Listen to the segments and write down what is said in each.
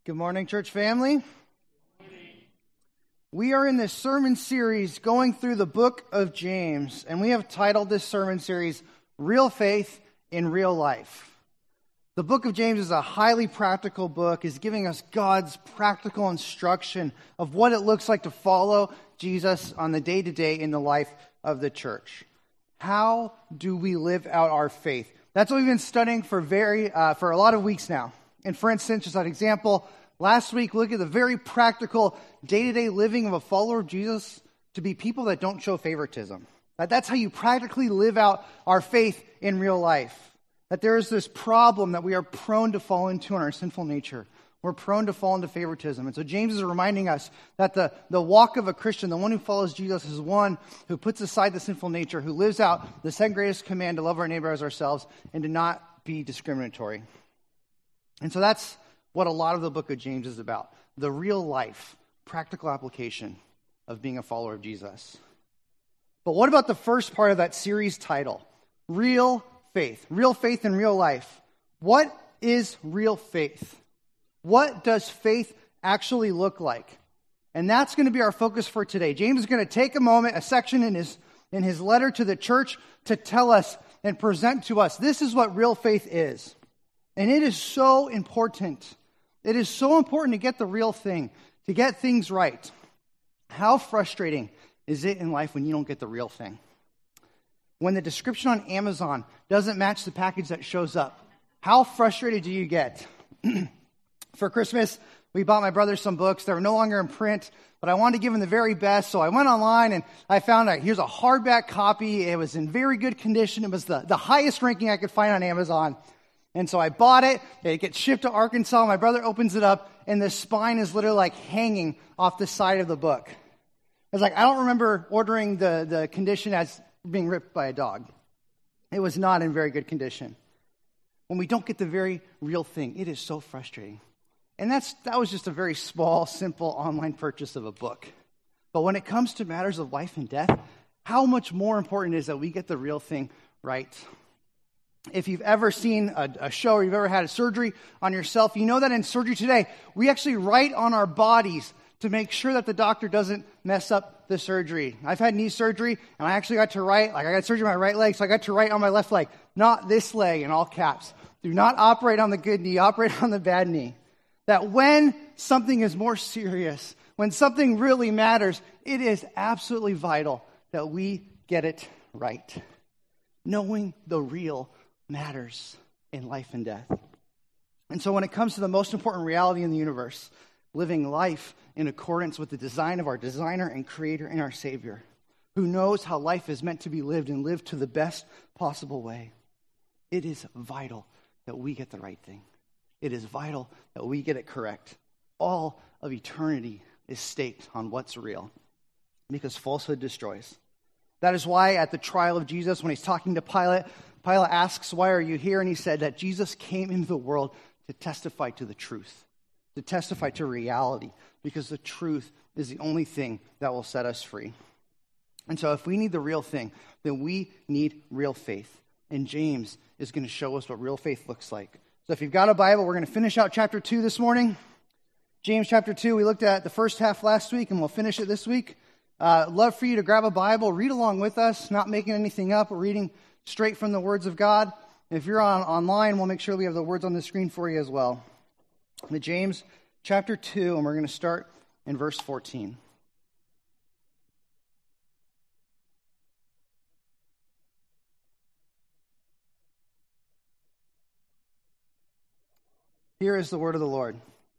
Good morning, church family. We are in this sermon series going through the book of James, and we have titled this sermon series, Real Faith in Real Life. The book of James is a highly practical book, is giving us God's practical instruction of what it looks like to follow Jesus on the day-to-day in the life of the church. How do we live out our faith? That's what we've been studying for a lot of weeks now. And for instance, just an example, last week, look at the very practical day-to-day living of a follower of Jesus to be people that don't show favoritism. That's how you practically live out our faith in real life. That there is this problem that we are prone to fall into in our sinful nature. We're prone to fall into favoritism. And so James is reminding us that the walk of a Christian, the one who follows Jesus, is one who puts aside the sinful nature, who lives out the second greatest command to love our neighbor as ourselves and to not be discriminatory. And so that's what a lot of the book of James is about. The real life, practical application of being a follower of Jesus. But what about the first part of that series title? Real faith. Real faith in real life. What is real faith? What does faith actually look like? And that's going to be our focus for today. James is going to take a moment, a section in his letter to the church to tell us and present to us, this is what real faith is. And it is so important. It is so important to get the real thing, to get things right. How frustrating is it in life when you don't get the real thing? When the description on Amazon doesn't match the package that shows up, how frustrated do you get? For Christmas, we bought my brother some books. They were no longer in print, but I wanted to give him the very best, so I went online and I found here's a hardback copy. It was in very good condition. It was the highest ranking I could find on Amazon. And so I bought it. It gets shipped to Arkansas. My brother opens it up, and the spine is literally like hanging off the side of the book. I was like, I don't remember ordering the condition as being ripped by a dog. It was not in very good condition. When we don't get the very real thing, it is so frustrating. And that was just a very small, simple online purchase of a book. But when it comes to matters of life and death, how much more important it is that we get the real thing right. If you've ever seen a show or you've ever had a surgery on yourself, you know that in surgery today, we actually write on our bodies to make sure that the doctor doesn't mess up the surgery. I've had knee surgery, and I actually got to write, I got surgery on my right leg, so I got to write on my left leg, not this leg in all caps. Do not operate on the good knee, operate on the bad knee. That when something is more serious, when something really matters, it is absolutely vital that we get it right. Knowing the real matters in life and death. And so when it comes to the most important reality in the universe, living life in accordance with the design of our designer and creator and our Savior, who knows how life is meant to be lived and lived to the best possible way, it is vital that we get the right thing. It is vital that we get it correct. All of eternity is staked on what's real, because falsehood destroys. That is why at the trial of Jesus, when he's talking to Pilate asks, why are you here? And he said that Jesus came into the world to testify to the truth, to testify to reality, because the truth is the only thing that will set us free. And so if we need the real thing, then we need real faith. And James is going to show us what real faith looks like. So if you've got a Bible, we're going to finish out chapter 2 this morning. James chapter 2, we looked at the first half last week, and we'll finish it this week. Love for you to grab a Bible, read along with us, not making anything up. We're reading straight from the words of God. If you're online, we'll make sure we have the words on the screen for you as well. James chapter 2, and we're going to start in verse 14. Here is the word of the Lord.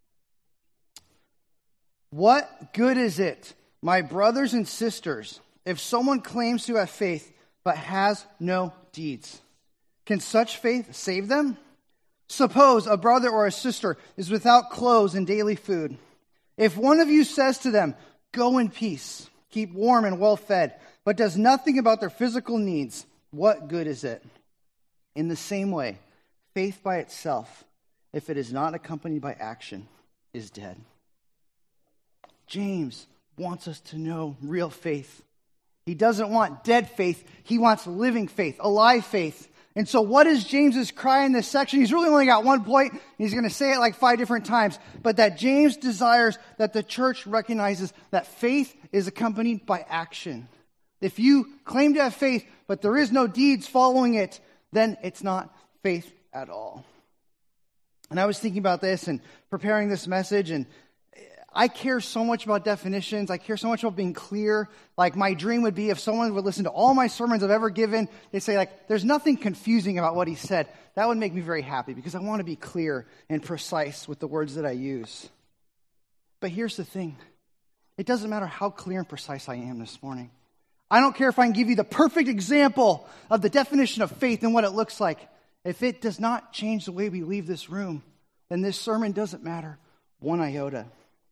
What good is it, my brothers and sisters, if someone claims to have faith but has no deeds? Can such faith save them? Suppose a brother or a sister is without clothes and daily food. If one of you says to them, go in peace, keep warm and well fed, but does nothing about their physical needs, what good is it? In the same way, faith by itself, if it is not accompanied by action, is dead. James wants us to know real faith. He doesn't want dead faith. He wants living faith, alive faith. And so what is James's cry in this section? He's really only got one point. He's going to say it like 5 different times. But that James desires that the church recognizes that faith is accompanied by action. If you claim to have faith, but there is no deeds following it, then it's not faith at all. And I was thinking about this and preparing this message, and I care so much about definitions. I care so much about being clear. Like, my dream would be if someone would listen to all my sermons I've ever given, they'd say, like, there's nothing confusing about what he said. That would make me very happy because I want to be clear and precise with the words that I use. But here's the thing. It doesn't matter how clear and precise I am this morning. I don't care if I can give you the perfect example of the definition of faith and what it looks like. If it does not change the way we leave this room, then this sermon doesn't matter one iota.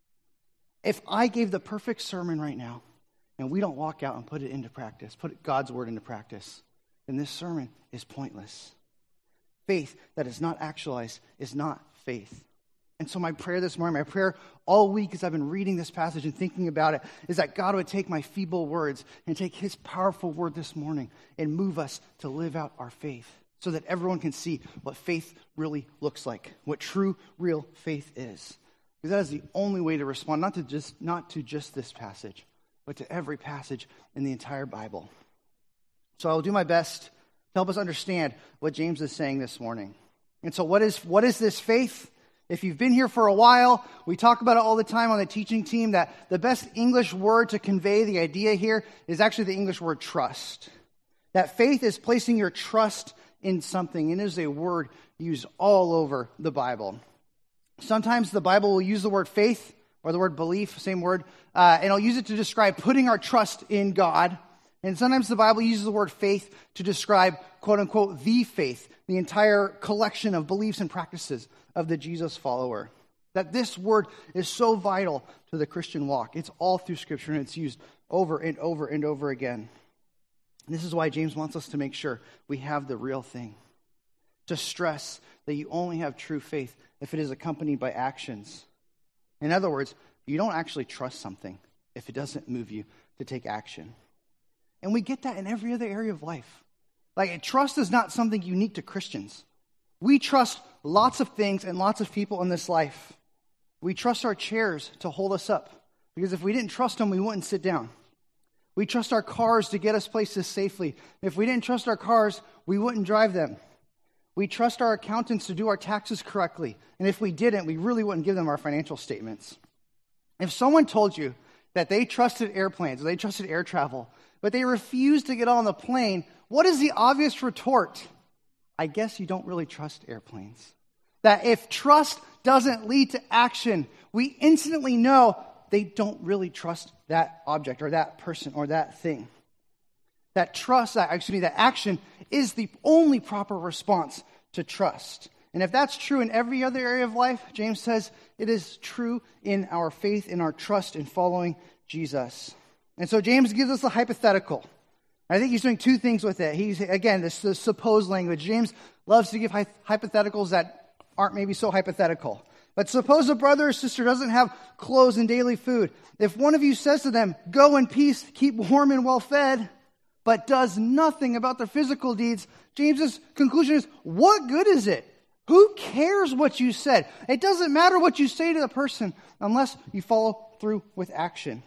If I gave the perfect sermon right now, and we don't walk out and put it into practice, put God's word into practice, then this sermon is pointless. Faith that is not actualized is not faith. And so my prayer this morning, my prayer all week as I've been reading this passage and thinking about it, is that God would take my feeble words and take his powerful word this morning and move us to live out our faith so that everyone can see what faith really looks like, what true, real faith is. Because that is the only way to respond, not to just this passage, but to every passage in the entire Bible. So I will do my best to help us understand what James is saying this morning. And so what is this faith? If you've been here for a while, we talk about it all the time on the teaching team, that the best English word to convey the idea here is actually the English word trust. That faith is placing your trust in something, and it is a word used all over the Bible. Sometimes the Bible will use the word faith or the word belief, same word, and it'll use it to describe putting our trust in God. And sometimes the Bible uses the word faith to describe, quote unquote, the faith, the entire collection of beliefs and practices of the Jesus follower. That this word is so vital to the Christian walk. It's all through Scripture, and it's used over and over and over again. And this is why James wants us to make sure we have the real thing. To stress that you only have true faith if it is accompanied by actions. In other words, you don't actually trust something if it doesn't move you to take action. And we get that in every other area of life. Like, trust is not something unique to Christians. We trust lots of things and lots of people in this life. We trust our chairs to hold us up, because if we didn't trust them, we wouldn't sit down. We trust our cars to get us places safely. If we didn't trust our cars, we wouldn't drive them. We trust our accountants to do our taxes correctly. And if we didn't, we really wouldn't give them our financial statements. If someone told you that they trusted airplanes, or they trusted air travel, but they refused to get on the plane, what is the obvious retort? I guess you don't really trust airplanes. That if trust doesn't lead to action, we instantly know they don't really trust that object or that person or that thing. That action is the only proper response to trust. And if that's true in every other area of life, James says it is true in our faith, in our trust in following Jesus. And so James gives us a hypothetical. I think he's doing two things with it. This is supposed language. James loves to give hypotheticals that aren't maybe so hypothetical. But suppose a brother or sister doesn't have clothes and daily food. If one of you says to them, "Go in peace, keep warm and well fed," but does nothing about their physical deeds, James's conclusion is, what good is it? Who cares what you said? It doesn't matter what you say to the person unless you follow through with action.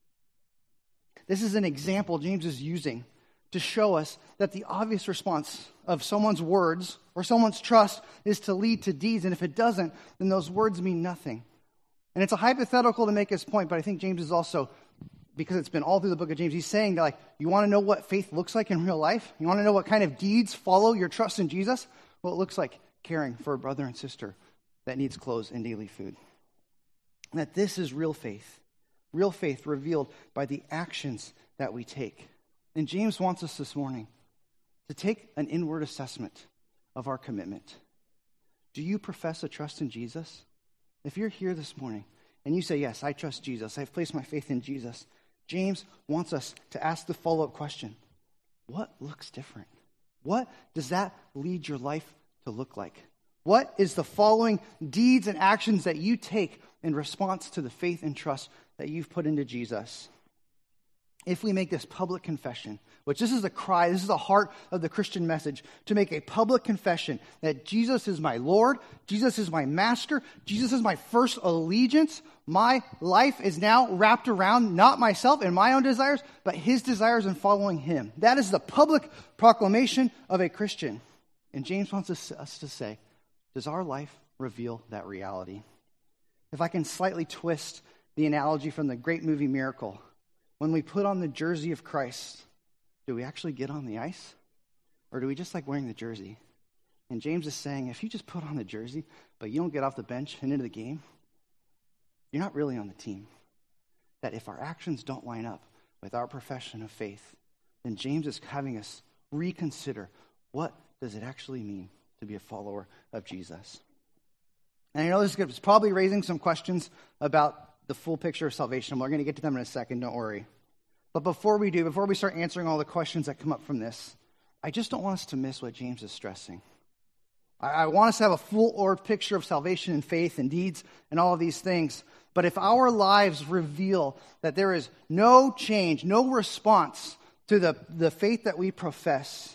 This is an example James is using to show us that the obvious response of someone's words or someone's trust is to lead to deeds. And if it doesn't, then those words mean nothing. And it's a hypothetical to make his point, but I think James is also, because it's been all through the book of James, he's saying that, like, you want to know what faith looks like in real life? You want to know what kind of deeds follow your trust in Jesus? Well, it looks like caring for a brother and sister that needs clothes and daily food. And that this is real faith revealed by the actions that we take. And James wants us this morning to take an inward assessment of our commitment. Do you profess a trust in Jesus? If you're here this morning and you say, yes, I trust Jesus, I've placed my faith in Jesus, James wants us to ask the follow-up question, what looks different? What does that lead your life to look like? What is the following deeds and actions that you take in response to the faith and trust that you've put into Jesus? if we make this public confession, which this is the cry, this is the heart of the Christian message, to make a public confession that Jesus is my Lord, Jesus is my master, Jesus is my first allegiance. My life is now wrapped around not myself and my own desires, but his desires and following him. That is the public proclamation of a Christian. And James wants us to say, does our life reveal that reality? If I can slightly twist the analogy from the great movie Miracle, when we put on the jersey of Christ, do we actually get on the ice? Or do we just like wearing the jersey? And James is saying, if you just put on the jersey, but you don't get off the bench and into the game, you're not really on the team. That if our actions don't line up with our profession of faith, then James is having us reconsider, what does it actually mean to be a follower of Jesus? And I know this is probably raising some questions about the full picture of salvation. We're going to get to them in a second, don't worry. But before we start answering all the questions that come up from this, I just don't want us to miss what James is stressing. I want us to have a full picture of salvation and faith and deeds and all of these things. But if our lives reveal that there is no change, no response to the faith that we profess,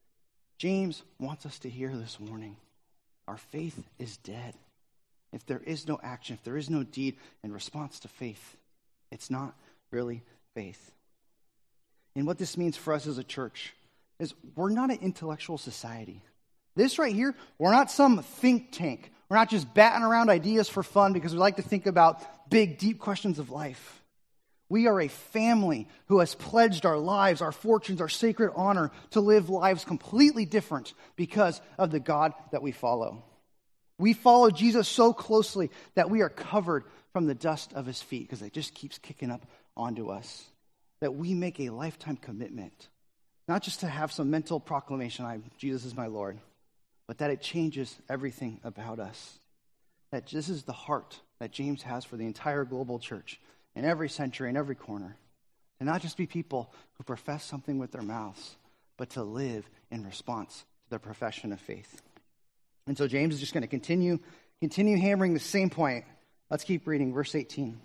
James wants us to hear this morning, our faith is dead. If there is no action, if there is no deed in response to faith, it's not really faith. And what this means for us as a church is we're not an intellectual society. This right here, we're not some think tank. We're not just batting around ideas for fun because we like to think about big, deep questions of life. We are a family who has pledged our lives, our fortunes, our sacred honor to live lives completely different because of the God that we follow. We follow Jesus so closely that we are covered from the dust of his feet because it just keeps kicking up onto us. That we make a lifetime commitment, not just to have some mental proclamation, Jesus is my Lord, but that it changes everything about us. That this is the heart that James has for the entire global church in every century, in every corner. To not just be people who profess something with their mouths, but to live in response to their profession of faith. And so James is just going to continue hammering the same point. Let's keep reading, verse 18.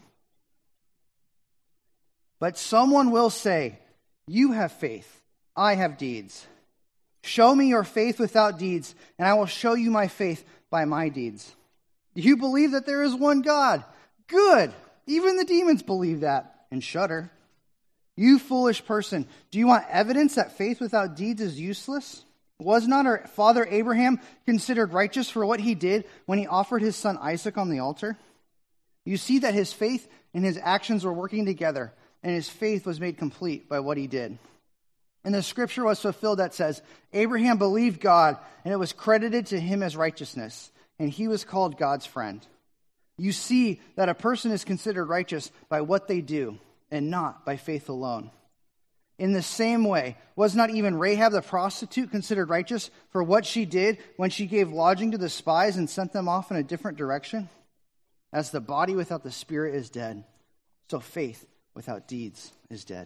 But someone will say, you have faith, I have deeds. Show me your faith without deeds, and I will show you my faith by my deeds. Do you believe that there is one God? Good. Even the demons believe that and shudder. You foolish person, do you want evidence that faith without deeds is useless? Was not our father Abraham considered righteous for what he did when he offered his son Isaac on the altar? You see that his faith and his actions were working together, and his faith was made complete by what he did. And the scripture was fulfilled that says, Abraham believed God, and it was credited to him as righteousness, and he was called God's friend. You see that a person is considered righteous by what they do, and not by faith alone. In the same way, was not even Rahab the prostitute considered righteous for what she did when she gave lodging to the spies and sent them off in a different direction? As the body without the spirit is dead, so faith without deeds is dead.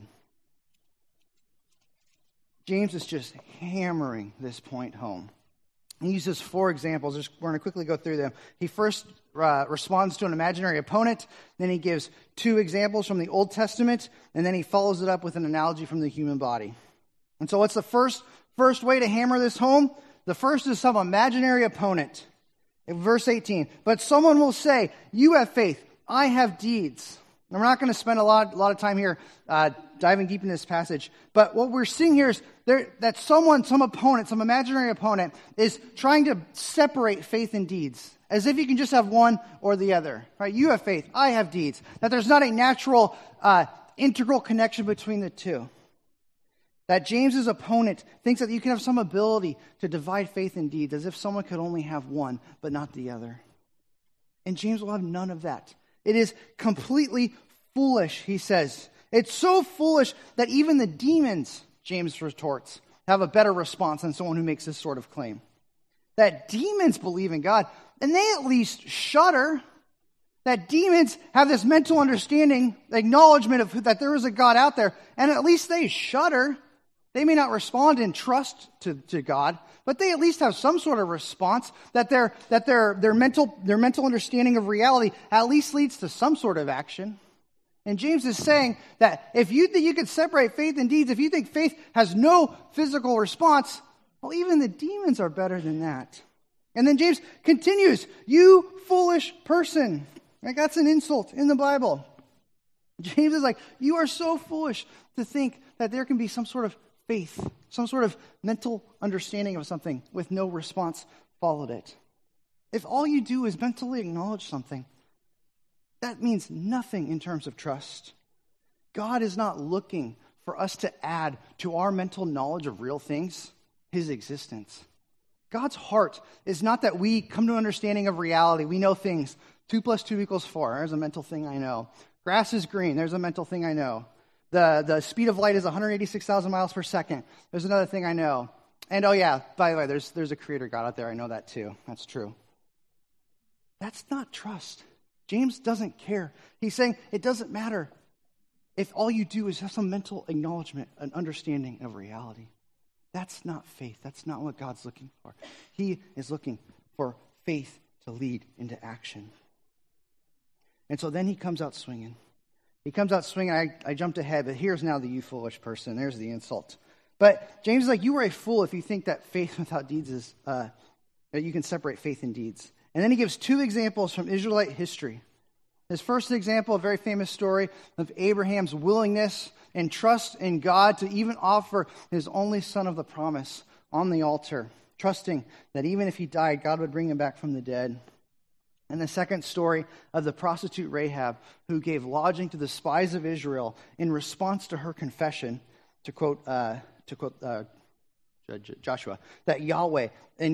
James is just hammering this point home. He uses 4 examples. We're going to quickly go through them. He first responds to an imaginary opponent. Then he gives 2 examples from the Old Testament. And then he follows it up with an analogy from the human body. And so what's the first way to hammer this home? The first is some imaginary opponent. In verse 18, but someone will say, you have faith, I have deeds. And we're not going to spend a lot of time here diving deep into this passage. But what we're seeing here is that some opponent, some imaginary opponent, is trying to separate faith and deeds, as if you can just have one or the other. Right? You have faith, I have deeds. That there's not a natural, integral connection between the two. That James's opponent thinks that you can have some ability to divide faith and deeds, as if someone could only have one, but not the other. And James will have none of that. It is completely foolish, he says. It's so foolish that even the demons, James retorts, have a better response than someone who makes this sort of claim. That demons believe in God, and they at least shudder. That demons have this mental understanding, acknowledgement of that there is a God out there, and at least they shudder. They may not respond in trust to God, but they at least have some sort of response that their mental understanding of reality at least leads to some sort of action. And James is saying that if you think you can separate faith and deeds, if you think faith has no physical response, well, even the demons are better than that. And then James continues, you foolish person. Like, that's an insult in the Bible. James is like, you are so foolish to think that there can be some sort of faith, some sort of mental understanding of something with no response followed it. If all you do is mentally acknowledge something, that means nothing in terms of trust. God is not looking for us to add to our mental knowledge of real things his existence. God's heart is not that we come to an understanding of reality. We know things. 2 + 2 = 4. There's a mental thing I know. Grass is green. There's a mental thing I know. The speed of light is 186,000 miles per second. There's another thing I know. And oh yeah, by the way, there's a creator God out there. I know that too. That's true. That's not trust. James doesn't care. He's saying it doesn't matter if all you do is have some mental acknowledgement, an understanding of reality. That's not faith. That's not what God's looking for. He is looking for faith to lead into action. And so then he comes out swinging. He comes out swinging. I jumped ahead, but here's now the you foolish person. There's the insult. But James is like, you are a fool if you think that faith without deeds is, that you can separate faith and deeds. And then he gives 2 examples from Israelite history. His first example, a very famous story of Abraham's willingness and trust in God to even offer his only son of the promise on the altar, trusting that even if he died, God would bring him back from the dead. And the second story of the prostitute Rahab, who gave lodging to the spies of Israel in response to her confession, to quote Joshua, that Yahweh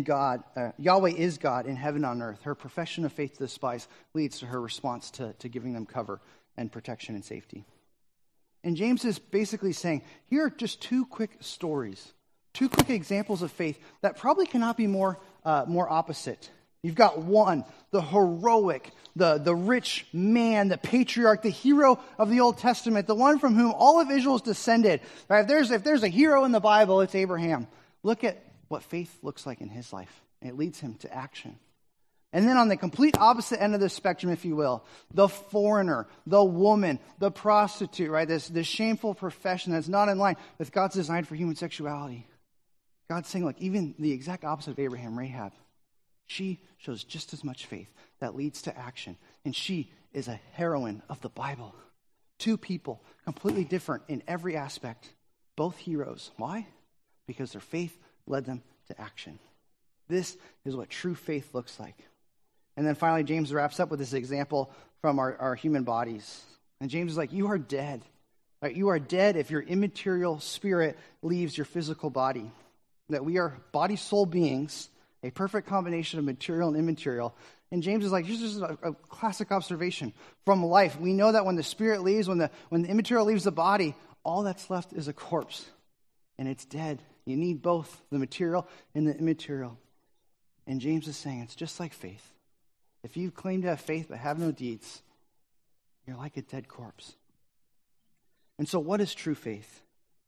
is God in heaven and on earth. Her profession of faith to the spies leads to her response to giving them cover and protection and safety. And James is basically saying, here are just 2 quick stories, 2 quick examples of faith that probably cannot be more opposite. You've got one, the heroic, the rich man, the patriarch, the hero of the Old Testament, the one from whom all of Israel is descended. Right? If there's a hero in the Bible, it's Abraham. Look at what faith looks like in his life. It leads him to action. And then on the complete opposite end of the spectrum, if you will, the foreigner, the woman, the prostitute, right? This shameful profession that's not in line with God's design for human sexuality. God's saying, look, even the exact opposite of Abraham, Rahab, she shows just as much faith that leads to action. And she is a heroine of the Bible. 2 people, completely different in every aspect. Both heroes. Why? Because their faith led them to action. This is what true faith looks like. And then finally, James wraps up with this example from our human bodies. And James is like, you are dead. Right? You are dead if your immaterial spirit leaves your physical body. That we are body-soul beings, a perfect combination of material and immaterial. And James is like, here's just a classic observation from life. We know that when the spirit leaves, when the immaterial leaves the body, all that's left is a corpse. And it's dead. You need both the material and the immaterial. And James is saying it's just like faith. If you claim to have faith but have no deeds, you're like a dead corpse. And so what is true faith?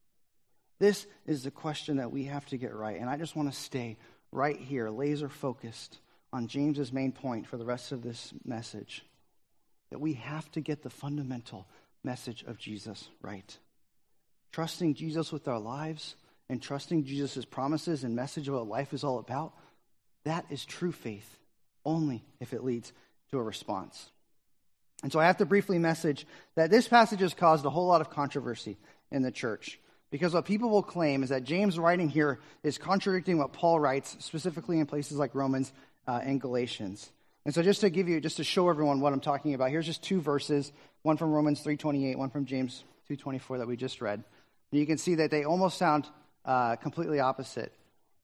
This is the question that we have to get right. And I just want to stay right here, laser focused on James's main point for the rest of this message. That we have to get the fundamental message of Jesus right. Trusting Jesus with our lives and trusting Jesus' promises and message of what life is all about, that is true faith, only if it leads to a response. And so I have to briefly message that this passage has caused a whole lot of controversy in the church. Because what people will claim is that James' writing here is contradicting what Paul writes, specifically in places like Romans and Galatians. And so just to show everyone what I'm talking about, here's just 2 verses, one from Romans 3:28, one from James 2:24 that we just read. And you can see that they almost sound completely opposite.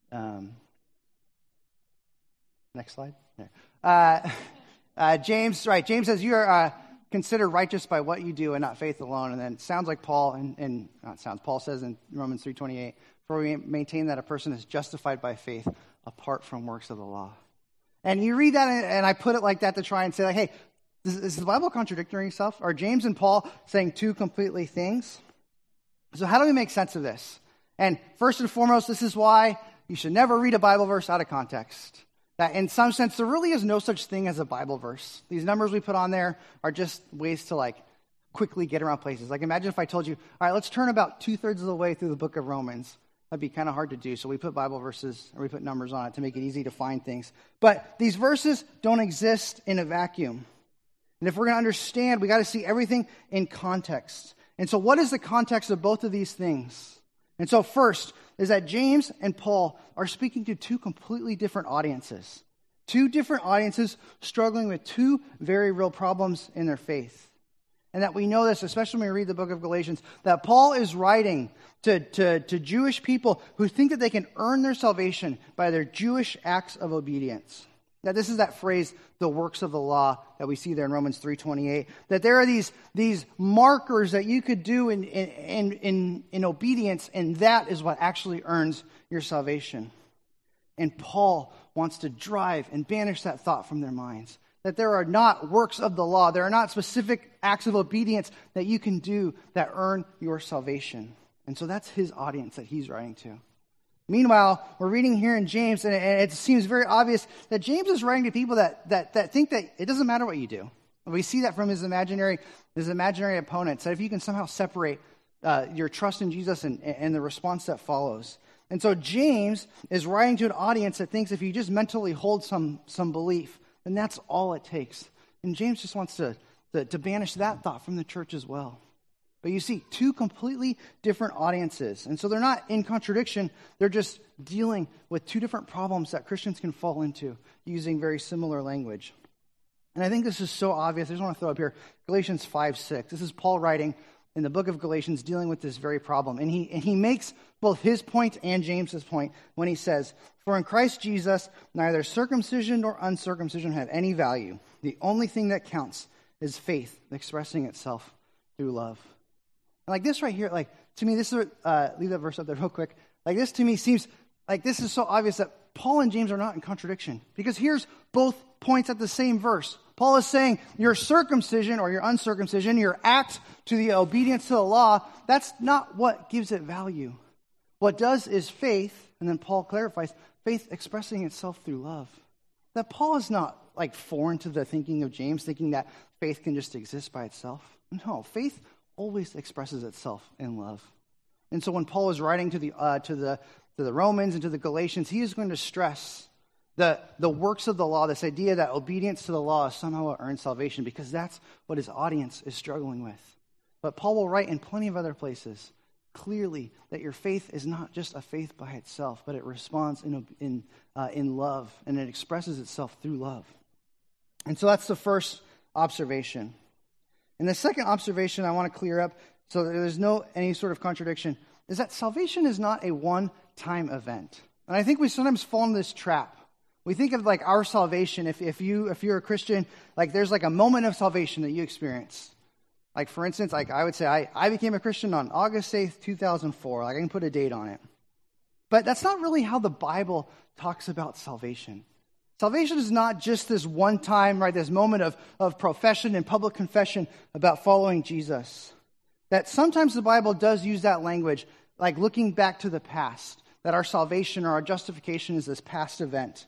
Next slide. There. James says, you are considered righteous by what you do and not faith alone. And then it sounds like Paul, Paul says in Romans 3:28, for we maintain that a person is justified by faith apart from works of the law. And you read that, and I put it like that to try and say, like, hey, is the Bible contradicting itself? Are James and Paul saying 2 completely things? So how do we make sense of this? And first and foremost, this is why you should never read a Bible verse out of context. That in some sense, there really is no such thing as a Bible verse. These numbers we put on there are just ways to quickly get around places. Like imagine if I told you, all right, let's turn about 2/3 of the way through the book of Romans. That'd be kind of hard to do. So we put Bible verses, or we put numbers on it to make it easy to find things. But these verses don't exist in a vacuum. And if we're going to understand, we got to see everything in context. And so what is the context of both of these things? And so first is that James and Paul are speaking to two completely different audiences. Two different audiences struggling with two very real problems in their faith. And that we know this, especially when we read the book of Galatians, that Paul is writing to Jewish people who think that they can earn their salvation by their Jewish acts of obedience. That this is that phrase, the works of the law, that we see there in Romans 3:28. That there are these markers that you could do in obedience, and that is what actually earns your salvation. And Paul wants to drive and banish that thought from their minds. That there are not works of the law, there are not specific acts of obedience that you can do that earn your salvation. And so that's his audience that he's writing to. Meanwhile, we're reading here in James, and it seems very obvious that James is writing to people that think that it doesn't matter what you do. We see that from his imaginary opponents, that if you can somehow separate your trust in Jesus and the response that follows. And so James is writing to an audience that thinks if you just mentally hold some belief, then that's all it takes. And James just wants to banish that thought from the church as well. But you see, two completely different audiences. And so they're not in contradiction. They're just dealing with two different problems that Christians can fall into using very similar language. And I think this is so obvious. I just want to throw up here Galatians 5:6. This is Paul writing in the book of Galatians dealing with this very problem. And he makes both his point and James's point when he says, "For in Christ Jesus, neither circumcision nor uncircumcision have any value. The only thing that counts is faith expressing itself through love." And like this right here, like to me, this is leave that verse up there real quick. Like this to me seems like this is so obvious that Paul and James are not in contradiction. Because here's both points at the same verse. Paul is saying your circumcision or your uncircumcision, your act to the obedience to the law, that's not what gives it value. What does is faith, and then Paul clarifies, faith expressing itself through love. That Paul is not like foreign to the thinking of James, thinking that faith can just exist by itself. No, faith always expresses itself in love. And so when Paul is writing to the Romans and to the Galatians, he is going to stress the works of the law, this idea that obedience to the law is somehow what earns salvation, because that's what his audience is struggling with. But Paul will write in plenty of other places clearly that your faith is not just a faith by itself, but it responds in love, and it expresses itself through love. And so that's the first observation. And the second observation I want to clear up, so that there's any sort of contradiction, is that salvation is not a one-time event. And I think we sometimes fall into this trap. We think of like our salvation, if you're a Christian, like there's like a moment of salvation that you experience. Like for instance, like I would say I became a Christian on August 8th, 2004. Like I can put a date on it. But that's not really how the Bible talks about salvation. Salvation is not just this one time, right, this moment of profession and public confession about following Jesus. That sometimes the Bible does use that language, like looking back to the past, that our salvation or our justification is this past event.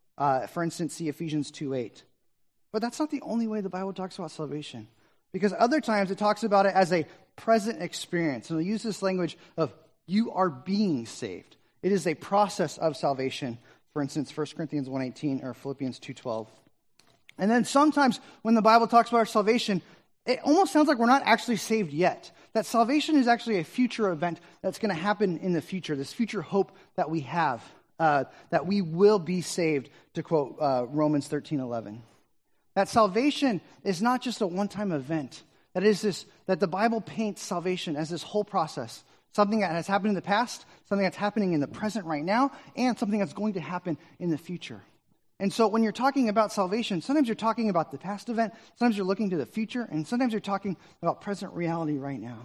For instance, see Ephesians 2:8. But that's not the only way the Bible talks about salvation. Because other times it talks about it as a present experience. And it'll use this language of you are being saved. It is a process of salvation. For instance, 1 Corinthians 1:18 or Philippians 2:12. And then sometimes when the Bible talks about our salvation, it almost sounds like we're not actually saved yet. That salvation is actually a future event that's going to happen in the future, this future hope that we have, that we will be saved, to quote Romans 13:11. That salvation is not just a one-time event. That the Bible paints salvation as this whole process. Something that has happened in the past, something that's happening in the present right now, and something that's going to happen in the future. And so when you're talking about salvation, sometimes you're talking about the past event, sometimes you're looking to the future, and sometimes you're talking about present reality right now.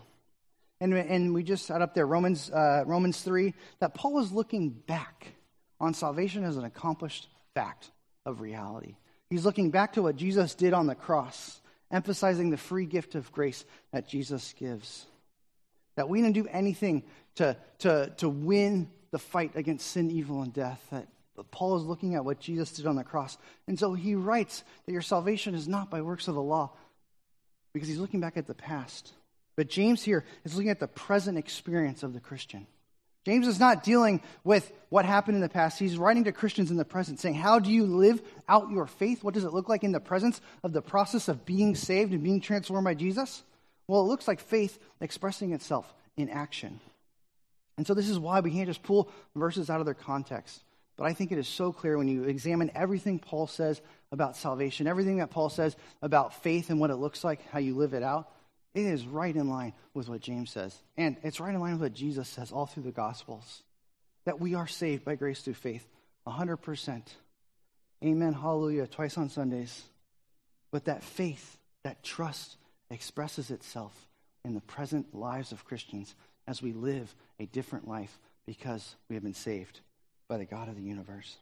And we just had up there Romans 3, that Paul is looking back on salvation as an accomplished fact of reality. He's looking back to what Jesus did on the cross, emphasizing the free gift of grace that Jesus gives. That we didn't do anything to win the fight against sin, evil, and death. That Paul is looking at what Jesus did on the cross. And so he writes that your salvation is not by works of the law. because he's looking back at the past. But James here is looking at the present experience of the Christian. James is not dealing with what happened in the past. He's writing to Christians in the present, saying, how do you live out your faith? What does it look like in the presence of the process of being saved and being transformed by Jesus? Well, it looks like faith expressing itself in action. And so this is why we can't just pull verses out of their context. But I think it is so clear when you examine everything Paul says about salvation, everything that Paul says about faith and what it looks like, how you live it out, it is right in line with what James says. And it's right in line with what Jesus says all through the Gospels, that we are saved by grace through faith, 100%. Amen, hallelujah, twice on Sundays. But that faith, that trust expresses itself in the present lives of Christians as we live a different life because we have been saved by the God of the universe.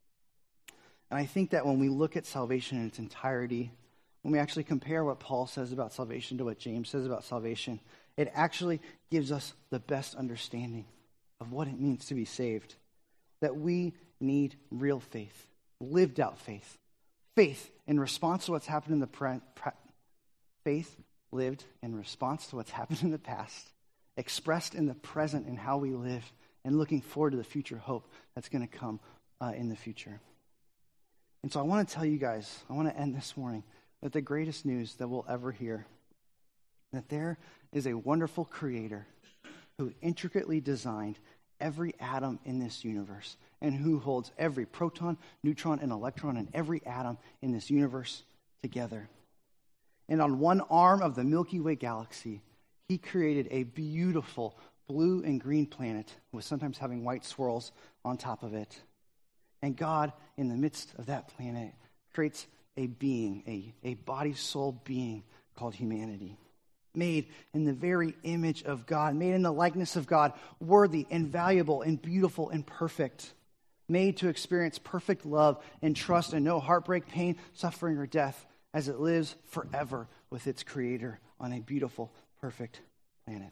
And I think that when we look at salvation in its entirety, when we actually compare what Paul says about salvation to what James says about salvation, it actually gives us the best understanding of what it means to be saved. That we need real faith, lived out faith. Faith in response to what's happened in the faith lived in response to what's happened in the past, expressed in the present in how we live, and looking forward to the future hope that's going to come in the future. And so I want to tell you guys, I want to end this morning with the greatest news that we'll ever hear, that there is a wonderful creator who intricately designed every atom in this universe and who holds every proton, neutron, and electron and every atom in this universe together. And on one arm of the Milky Way galaxy, he created a beautiful blue and green planet with sometimes having white swirls on top of it. And God, in the midst of that planet, creates a being, a body-soul being called humanity, made in the very image of God, made in the likeness of God, worthy and valuable and beautiful and perfect, made to experience perfect love and trust and no heartbreak, pain, suffering, or death as it lives forever with its creator on a beautiful, perfect planet.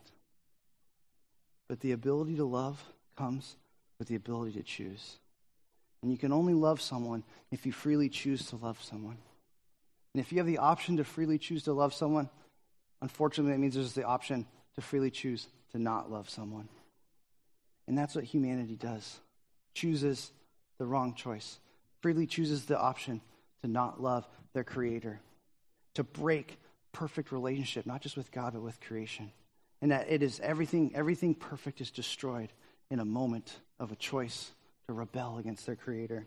But the ability to love comes with the ability to choose. And you can only love someone if you freely choose to love someone. And if you have the option to freely choose to love someone, unfortunately, that means there's the option to freely choose to not love someone. And that's what humanity does. Chooses the wrong choice. Freely chooses the option to not love their creator. To break perfect relationship, not just with God, but with creation. And that it is everything perfect is destroyed in a moment of a choice to rebel against their creator.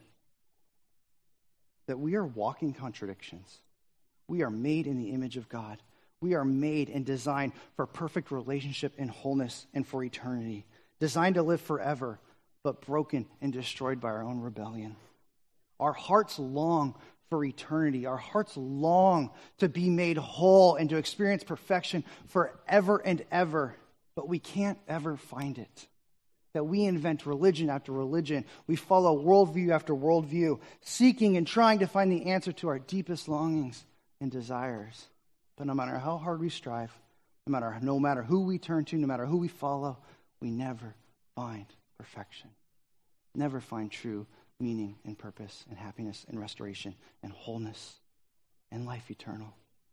That we are walking contradictions. We are made in the image of God. We are made and designed for perfect relationship and wholeness and for eternity. Designed to live forever, but broken and destroyed by our own rebellion. Our hearts long for eternity. Our hearts long to be made whole and to experience perfection forever and ever, but we can't ever find it. That we invent religion after religion. We follow worldview after worldview, seeking and trying to find the answer to our deepest longings and desires. But no matter how hard we strive, no matter who we turn to, no matter who we follow, we never find perfection. Never find true meaning and purpose and happiness and restoration and wholeness and life eternal.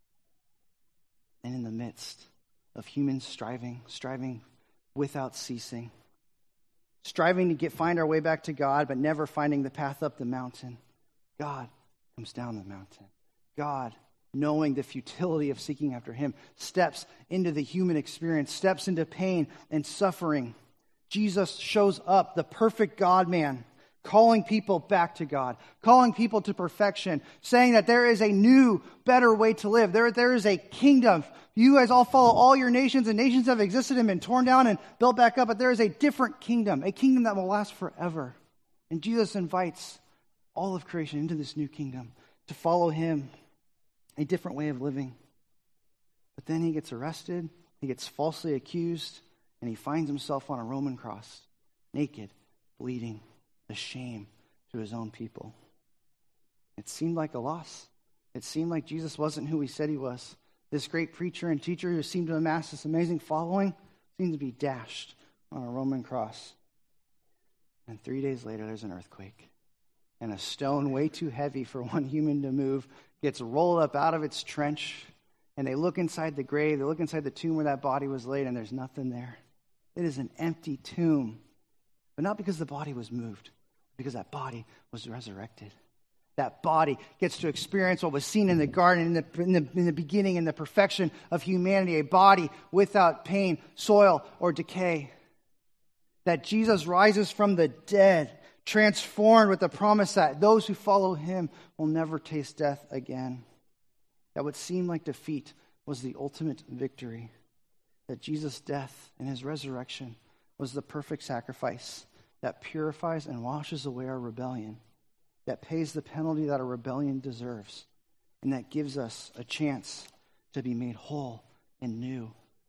And in the midst of humans striving without ceasing, striving to find our way back to God, but never finding the path up the mountain, God comes down the mountain. God, knowing the futility of seeking after him, steps into the human experience, steps into pain and suffering. Jesus shows up, the perfect God-man, calling people back to God, calling people to perfection, saying that there is a new, better way to live. There is a kingdom. You guys all follow all your nations, and nations have existed and been torn down and built back up, but there is a different kingdom, a kingdom that will last forever. And Jesus invites all of creation into this new kingdom to follow him, a different way of living. But then he gets arrested, he gets falsely accused, and he finds himself on a Roman cross, naked, bleeding, a shame to his own people. It seemed like a loss. It seemed like Jesus wasn't who he said he was. This great preacher and teacher who seemed to amass this amazing following seemed to be dashed on a Roman cross. And 3 days later, there's an earthquake. And a stone way too heavy for one human to move gets rolled up out of its trench And they look inside the grave, they look inside the tomb where that body was laid, and there's nothing there. It is an empty tomb. But not because the body was moved, because that body was resurrected. That body gets to experience what was seen in the garden in the beginning, in the perfection of humanity, a body without pain, soil, or decay. That Jesus rises from the dead, transformed with the promise that those who follow him will never taste death again. That what seemed like defeat was the ultimate victory. That Jesus' death and his resurrection was the perfect sacrifice that purifies and washes away our rebellion, that pays the penalty that a rebellion deserves, and that gives us a chance to be made whole and new.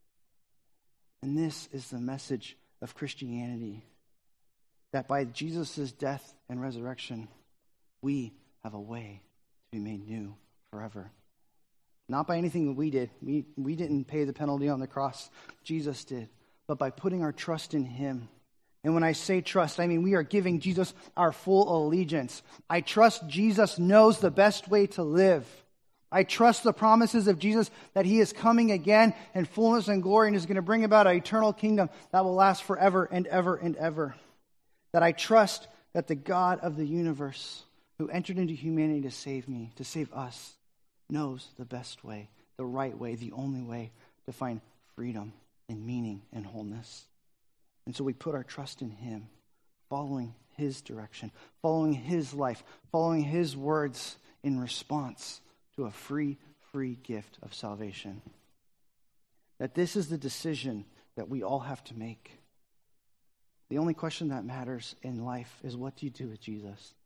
And this is the message of Christianity, that by Jesus' death and resurrection, we have a way to be made new forever. Not by anything that we did. We didn't pay the penalty on the cross. Jesus did. But by putting our trust in him. And when I say trust, I mean we are giving Jesus our full allegiance. I trust Jesus knows the best way to live. I trust the promises of Jesus that he is coming again in fullness and glory and is going to bring about an eternal kingdom that will last forever and ever and ever. That I trust that the God of the universe, who entered into humanity to save me, to save us, knows the best way, the right way, the only way to find freedom and meaning and wholeness. And so we put our trust in him, following his direction, following his life, following his words in response to a free gift of salvation. That this is the decision that we all have to make. The only question that matters in life is, what do you do with Jesus?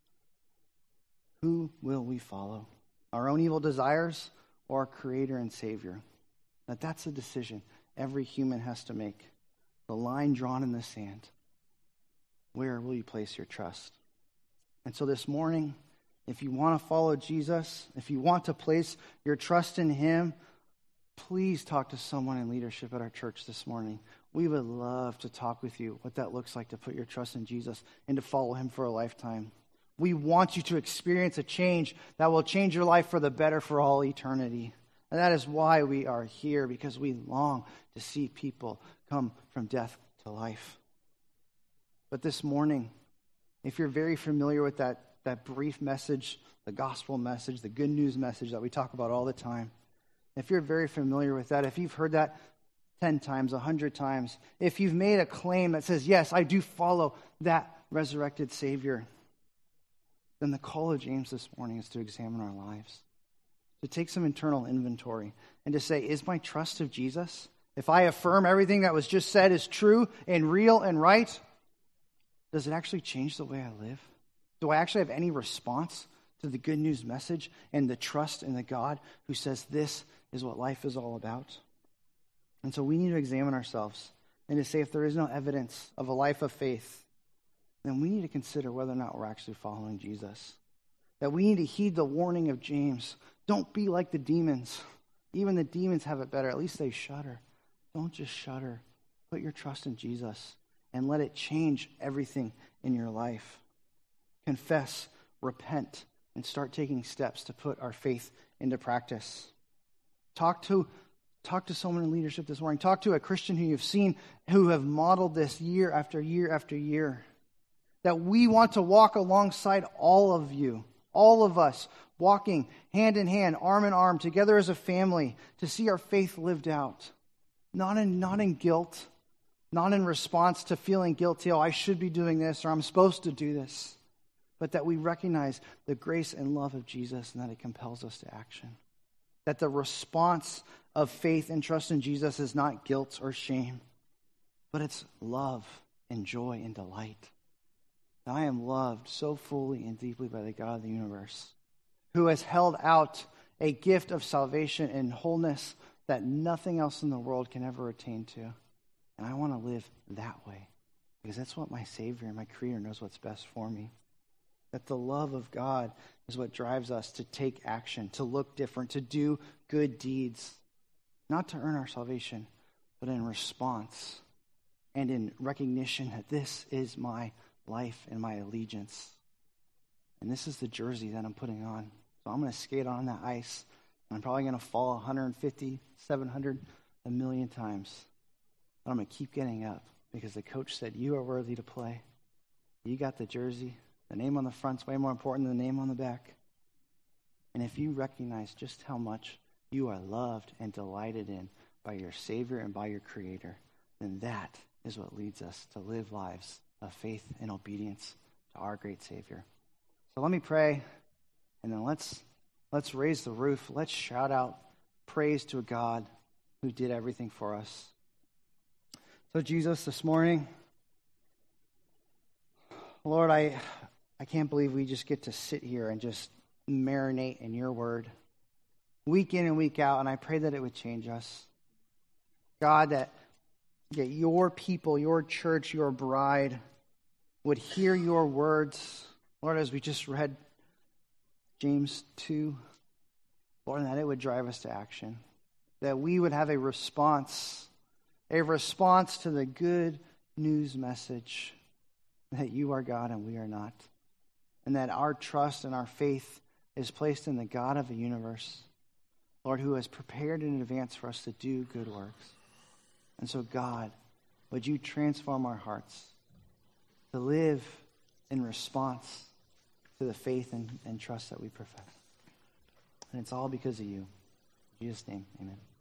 Who will we follow? Our own evil desires or our Creator and Savior? That's a decision every human has to make. The line drawn in the sand. Where will you place your trust? And so this morning, if you want to follow Jesus, if you want to place your trust in him, please talk to someone in leadership at our church this morning. We would love to talk with you what that looks like to put your trust in Jesus and to follow him for a lifetime. We want you to experience a change that will change your life for the better for all eternity. And that is why we are here, because we long to see people come from death to life. But this morning, if you're very familiar with that brief message, the gospel message, the good news message that we talk about all the time, if you're very familiar with that, if you've heard that 10 times, 100 times, if you've made a claim that says, yes, I do follow that resurrected Savior, then the call of James this morning is to examine our lives, to take some internal inventory and to say, is my trust of Jesus, if I affirm everything that was just said is true and real and right, does it actually change the way I live? Do I actually have any response to the good news message and the trust in the God who says this is what life is all about? And so we need to examine ourselves and to say, if there is no evidence of a life of faith, then we need to consider whether or not we're actually following Jesus. That we need to heed the warning of James. Don't be like the demons. Even the demons have it better. At least they shudder. Don't just shudder. Put your trust in Jesus and let it change everything in your life. Confess, repent, and start taking steps to put our faith into practice. Talk to someone in leadership this morning. Talk to a Christian who you've seen who have modeled this year after year after year. That we want to walk alongside all of you, all of us, walking hand in hand, arm in arm, together as a family, to see our faith lived out. Not in guilt, not in response to feeling guilty, oh, I should be doing this, or I'm supposed to do this, but that we recognize the grace and love of Jesus and that it compels us to action. That the response of faith and trust in Jesus is not guilt or shame, but it's love and joy and delight. I am loved so fully and deeply by the God of the universe, who has held out a gift of salvation and wholeness that nothing else in the world can ever attain to. And I want to live that way, because that's what my Savior and my Creator knows what's best for me. That the love of God is what drives us to take action, to look different, to do good deeds, not to earn our salvation, but in response and in recognition that this is my life and my allegiance. And this is the jersey that I'm putting on. So I'm going to skate on that ice I'm probably going to fall 150, 700, a million times. But I'm going to keep getting up because the coach said, you are worthy to play. You got the jersey. The name on the front's way more important than the name on the back. And if you recognize just how much you are loved and delighted in by your Savior and by your Creator, then that is what leads us to live lives of faith and obedience to our great Savior. So let me pray, and then let's raise the roof. Let's shout out praise to a God who did everything for us. So Jesus, this morning, Lord, I can't believe we just get to sit here and just marinate in your word week in and week out, and I pray that it would change us. God, that your people, your church, your bride would hear your words. Lord, as we just read James 2, Lord, that it would drive us to action. That we would have a response to the good news message that you are God and we are not. And that our trust and our faith is placed in the God of the universe, Lord, who has prepared in advance for us to do good works. And so, God, would you transform our hearts to live in response to the faith and trust that we profess. And it's all because of you. In Jesus' name, amen.